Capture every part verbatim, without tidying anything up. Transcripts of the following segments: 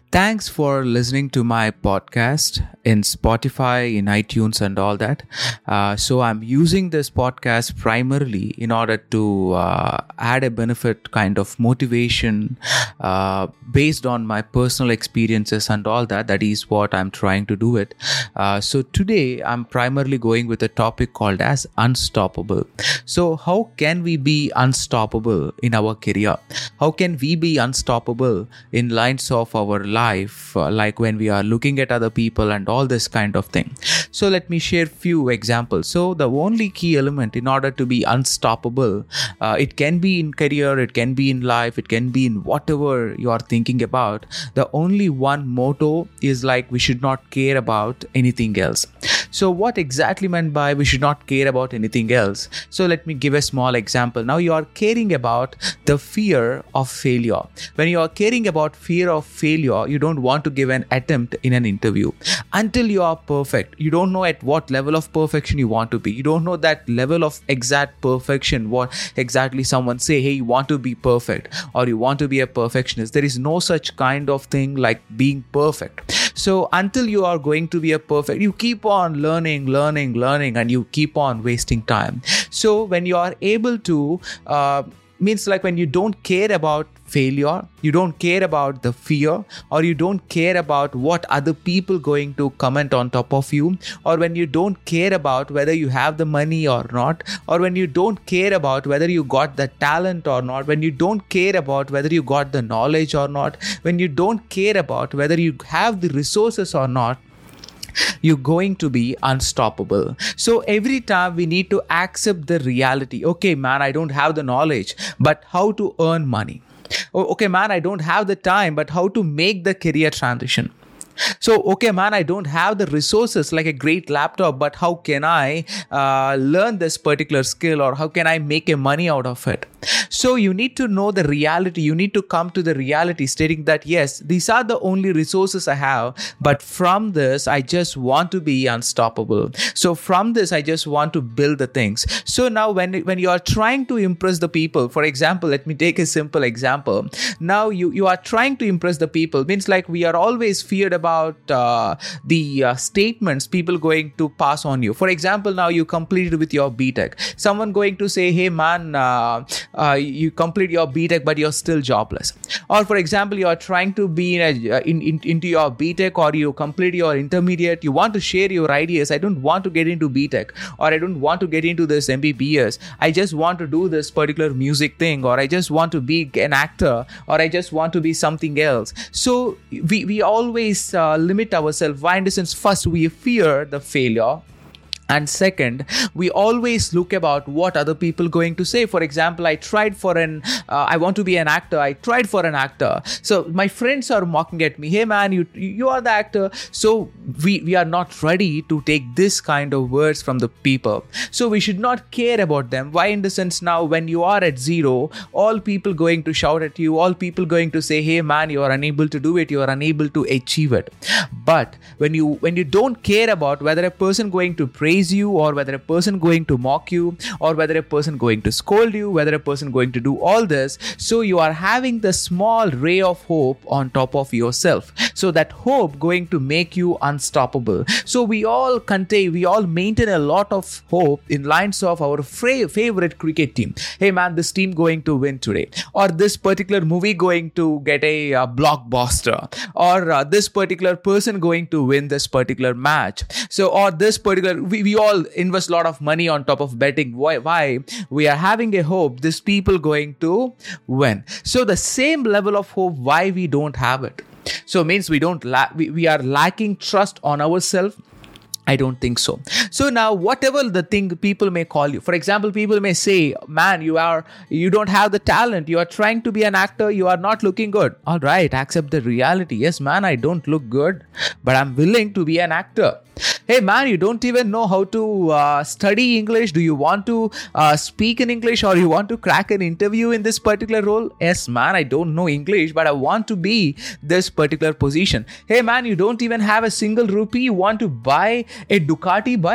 Thanks for listening to my podcast in Spotify, in iTunes, and all that. Uh, so, I'm using this podcast primarily in order to uh, add a benefit kind of motivation uh, based on my personal experiences and all that. That is what I'm trying to do it. Uh, so, today I'm primarily going with a topic called as unstoppable. So, how can we be unstoppable in our career? How can we be unstoppable in lines of our life? life uh, like when we are looking at other people and all this kind of thing. So let me share few examples. So the only key element in order to be unstoppable, uh, it can be in career, it can be in life, it can be in whatever you are thinking about. The only one motto is like we should not care about anything else. So what exactly meant by we should not care about anything else? So let me give a small example. Now you are caring about the fear of failure. When you are caring about fear of failure, you don't want to give an attempt in an interview until you are perfect. You don't know at what level of perfection you want to be. You don't know that level of exact perfection, what exactly someone say, hey, you want to be perfect or you want to be a perfectionist. There is no such kind of thing like being perfect. So until you are going to be a perfect, you keep on learning, learning, learning, and you keep on wasting time. So when you are able to, uh, means like when you don't care about failure, you don't care about the fear, or you don't care about what other people going to comment on top of you, or when you don't care about whether you have the money or not, or when you don't care about whether you got the talent or not, when you don't care about whether you got the knowledge or not, when you don't care about whether you have the resources or not, you're going to be unstoppable. So every time we need to accept the reality. Okay, man, I don't have the knowledge, but how to earn money? Okay, man, I don't have the time, but how to make the career transition? So, okay, man, I don't have the resources like a great laptop, but how can I uh, learn this particular skill, or how can I make a money out of it? So you need to know the reality. You need to come to the reality stating that, yes, these are the only resources I have, but from this, I just want to be unstoppable. So from this, I just want to build the things. So now when, when you are trying to impress the people, for example, let me take a simple example. Now you, you are trying to impress the people, means like we are always feared about About uh, the uh, statements people going to pass on you. For example, now you completed with your B Tech. Someone going to say, hey man, uh, uh, you complete your B Tech but you're still jobless. Or for example, you are trying to be in a, in, in, into your B Tech, or you complete your intermediate. You want to share your ideas. I don't want to get into B Tech, or I don't want to get into this M B B S. I just want to do this particular music thing, or I just want to be an actor, or I just want to be something else. So we, we always Uh, limit ourselves. Why? In the sense, first we fear the failure, and second, we always look about what other people going to say. For example, I tried for an, uh, I want to be an actor. I tried for an actor. So my friends are mocking at me. Hey man, you you are the actor. So we, we are not ready to take this kind of words from the people. So we should not care about them. Why? In the sense, now when you are at zero, all people going to shout at you, all people going to say, hey man, you are unable to do it. You are unable to achieve it. But when you, when you don't care about whether a person going to praise you, or whether a person going to mock you, or whether a person going to scold you, whether a person going to do all this, so you are having the small ray of hope on top of yourself. So that hope going to make you unstoppable. So we all contain, we all maintain a lot of hope in lines of our fra- favorite cricket team. Hey man, this team going to win today, or this particular movie going to get a uh, blockbuster, or uh, this particular person going to win this particular match. So, or this particular, we, we all invest a lot of money on top of betting. Why? Why? We are having a hope this people going to win. So the same level of hope, why we don't have it? So means we don't la- we, we are lacking trust on ourselves. I don't think so. So now whatever the thing people may call you, for example, people may say, man, you are, you don't have the talent. You are trying to be an actor. You are not looking good. All right. Accept the reality. Yes, man, I don't look good, but I'm willing to be an actor. Hey man, you don't even know how to uh, study English. Do you want to uh, speak in English, or you want to crack an interview in this particular role? Yes man, I don't know English, but I want to be this particular position. Hey man, you don't even have a single rupee. You want to buy a Ducati bike?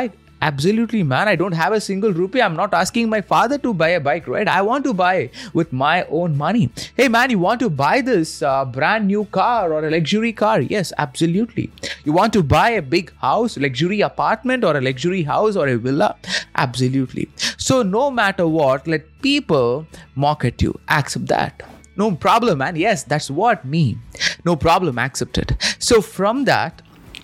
Absolutely, man. I don't have a single rupee. I'm not asking my father to buy a bike, right? I want to buy with my own money. Hey, man, you want to buy this uh, brand new car or a luxury car? Yes, absolutely. You want to buy a big house, luxury apartment or a luxury house or a villa? Absolutely. So no matter what, let people mock at you. Accept that. No problem, man. Yes, that's what me. No problem. Accept it. So from that,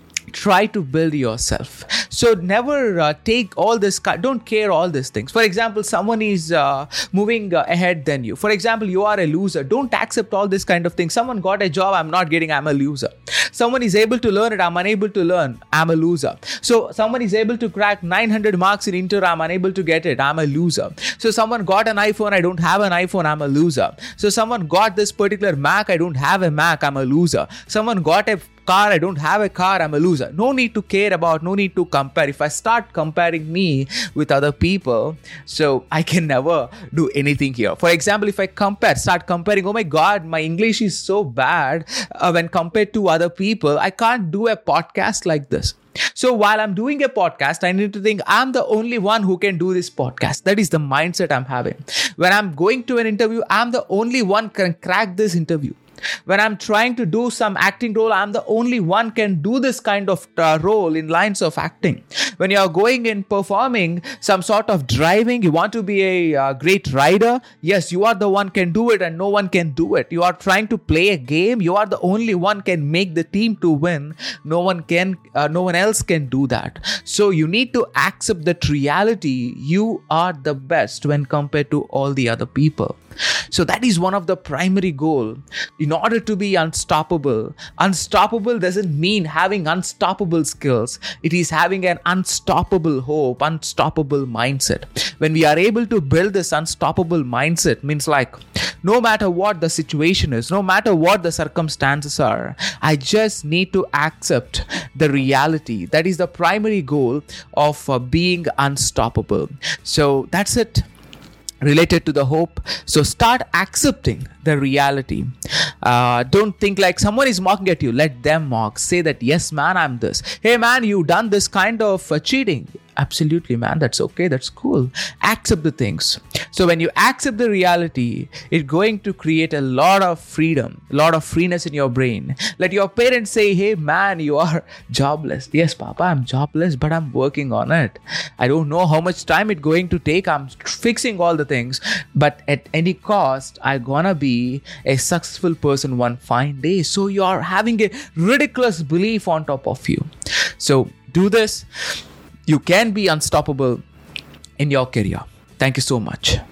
try to build yourself. So never uh, take all this, don't care all these things. For example, someone is uh, moving uh, ahead than you. For example, you are a loser. Don't accept all this kind of things. Someone got a job, I'm not getting, I'm a loser. Someone is able to learn it, I'm unable to learn, I'm a loser. So someone is able to crack nine hundred marks in Inter, I'm unable to get it, I'm a loser. So someone got an iPhone, I don't have an iPhone, I'm a loser. So someone got this particular Mac, I don't have a Mac, I'm a loser. Someone got a car, I don't have a car, I'm a loser. No need to care about, no need to compare. If I start comparing me with other people, so I can never do anything here. For example, if I compare, start comparing, oh my God, my English is so bad uh, when compared to other people, I can't do a podcast like this. So while I'm doing a podcast, I need to think I'm the only one who can do this podcast. That is the mindset I'm having. When I'm going to an interview, I'm the only one who can crack this interview. When I'm trying to do some acting role, I'm the only one can do this kind of uh, role in lines of acting. When you're going in performing some sort of driving, you want to be a uh, great rider. Yes, you are the one can do it and no one can do it. You are trying to play a game. You are the only one can make the team to win. No one can, uh, no one else can do that. So you need to accept that reality. You are the best when compared to all the other people. So that is one of the primary goal. In order to be unstoppable, unstoppable doesn't mean having unstoppable skills. It is having an unstoppable hope, unstoppable mindset. When we are able to build this unstoppable mindset, means like, no matter what the situation is, no matter what the circumstances are, I just need to accept the reality. That is the primary goal of uh, being unstoppable. So that's it. Related to the hope. So start accepting the reality. Uh, don't think like someone is mocking at you. Let them mock. Say that, yes, man, I'm this. Hey, man, you done this kind of uh, cheating. Absolutely, man. That's okay. That's cool. Accept the things. So when you accept the reality, it's going to create a lot of freedom, a lot of freeness in your brain. Let your parents say, hey, man, you are jobless. Yes, Papa, I'm jobless, but I'm working on it. I don't know how much time it's going to take. I'm fixing all the things. But at any cost, I'm gonna be a successful person one fine day. So you are having a ridiculous belief on top of you. So do this. You can be unstoppable in your career. Thank you so much.